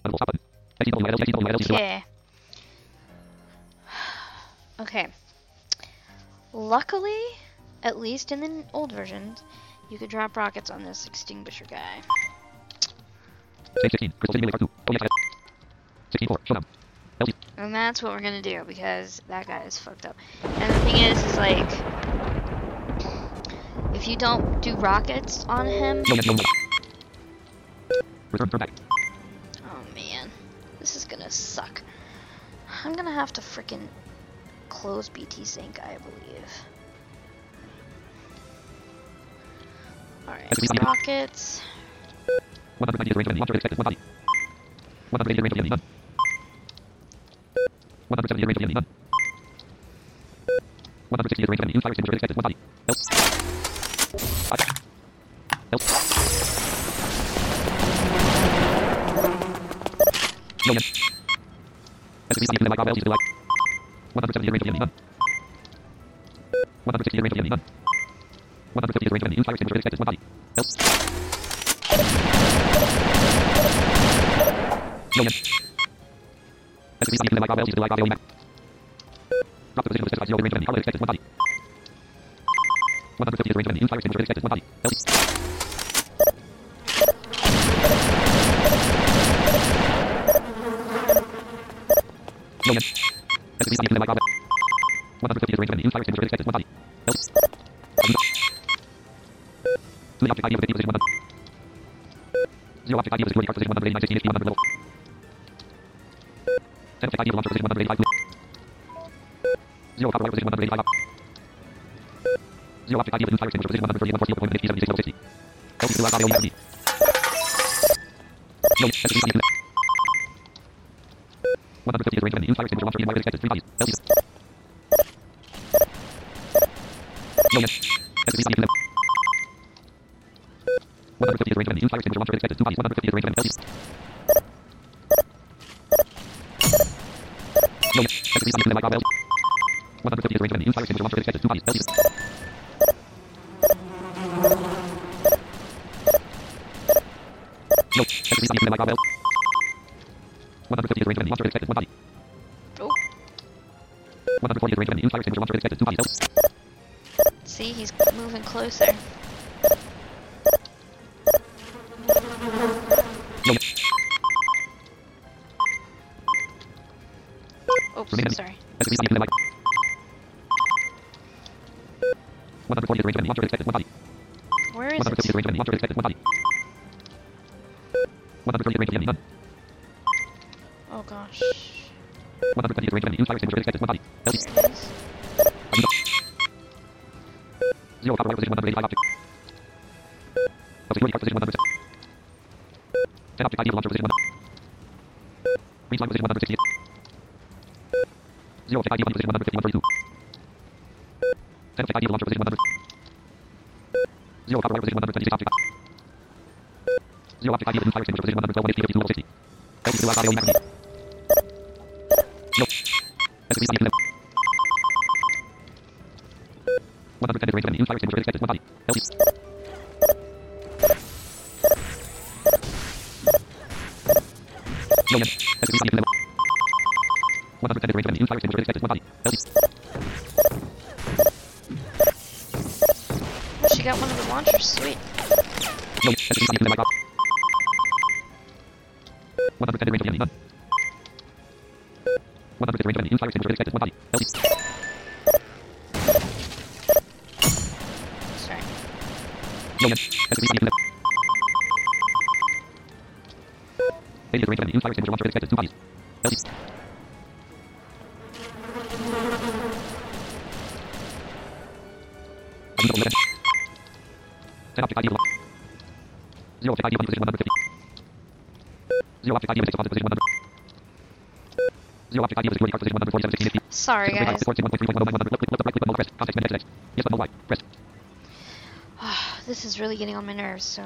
Okay. Okay. Luckily, at least in the old versions, you could drop rockets on this extinguisher guy. And that's what we're gonna do, because that guy is fucked up. And the thing is like, if you don't do rockets on him... Oh man, this is gonna suck. I'm gonna have to frickin' close BT Sync, I believe. Alright, rockets. See, he's moving closer. Oops, sorry. Where is it? Oh gosh. There it is. She got one of the launchers, sweet. Sorry, guys. This is really getting on my nerves, so...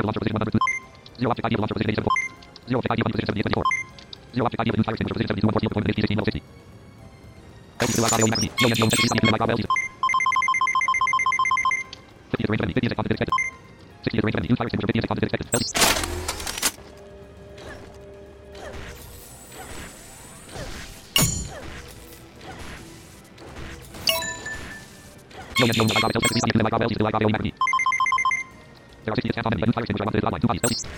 launcher position 100. 0 object ID of launcher position 874. 0 object ID of position 7874. 0 object ID of the new fire extinguisher position 72 140 deployment 16 level 60. LT to audio MACD. No NT 50th range of 50th content expected. 60th range of new fire extinguisher 50th content expected. LT. No NT like audio 60 like audio LT to like audio MACD. There are 60 scans on many new fire extinguisher wanted online 2 bodies. LT.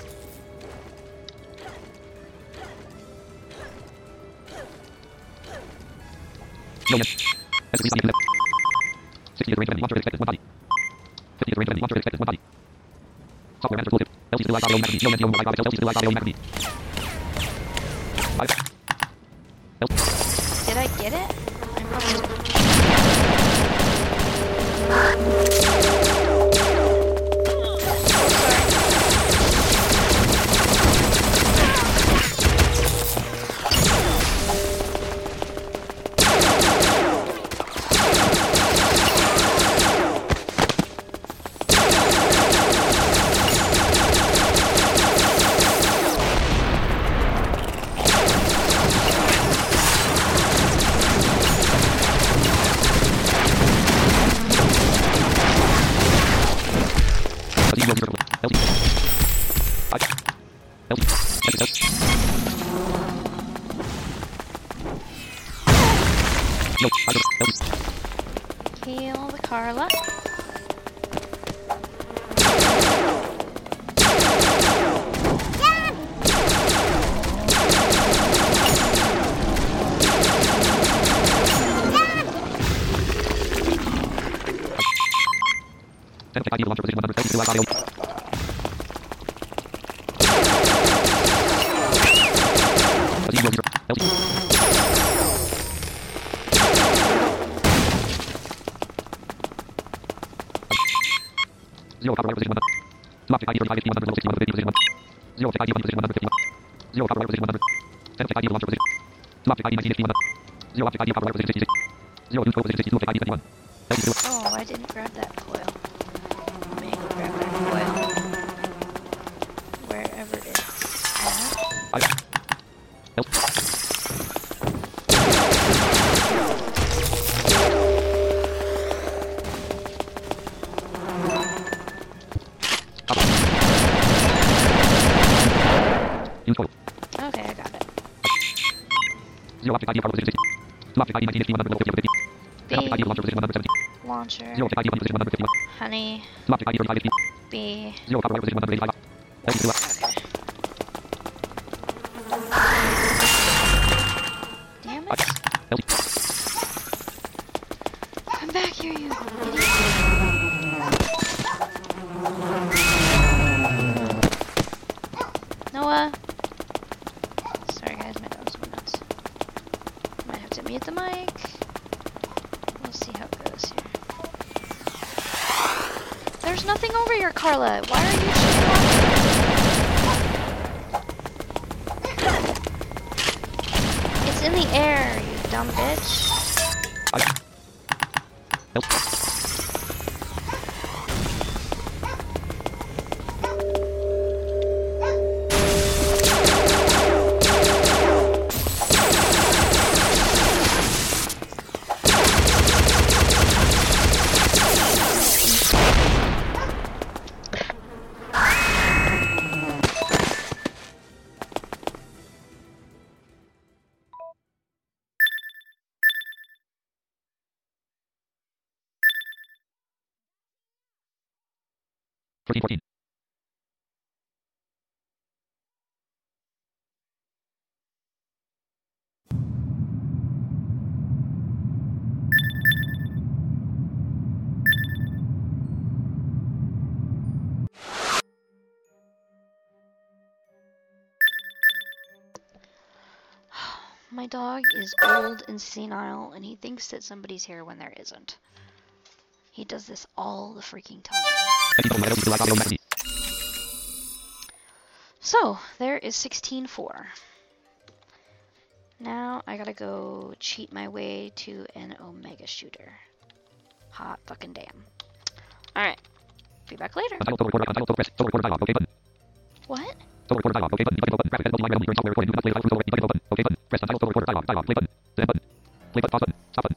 No NT. S3 left. 60th range of launcher expected 1 body. 50th range of launcher expected 1 body. Software manager tooltip. LT to like audio MACD. No NT like audio LT to like audio MACD. 5. Did I get it? I probably did. Heal the Carla. ID launcher position 100. LT to like audio. LT. 0 copper wire position 100. 2 object ID 35 50 100 level 60 150 position 100. 0 object ID of position 150. 0 copper wire position 100. 10 object ID of launcher position. 2 object ID 19 100. 0 object ID of copper wire position 66. 0 control position 62 object ID 21. Oh, I didn't grab that coil. Let me grab that coil. Wherever it's at. Okay, I got it. 0 object ID of position 60. 2 object ID 19 100 level 50 50. 10 object ID of launcher position 170. Launcher. 0 object ID of position 151. Honey. 2 object ID 35 50. B. 0 copper wire position 185. LT to Okay. Damn it. LT. Come back here, you idiot. Noah. Sorry guys, my dogs went nuts. Might have to mute the mic. We'll see how it goes here. There's nothing over here, Carla. Why are you shooting off? It's in the air, you dumb bitch. $13.14. My dog is old and senile, and he thinks that somebody's here when there isn't. He does this all the freaking time. So, there is 16-4. Now, I gotta go cheat my way to an Omega shooter. Hot fucking damn. Alright. Be back later. Photo recorder dialog. OK button. Debugging button. Graphic edit multi-line realm during software recording. Do not play the dialog through photo editing. Debugging button. OK button. Press Untitled Photo Recorder dialog. Play button. Play button. Pause button. Stop button.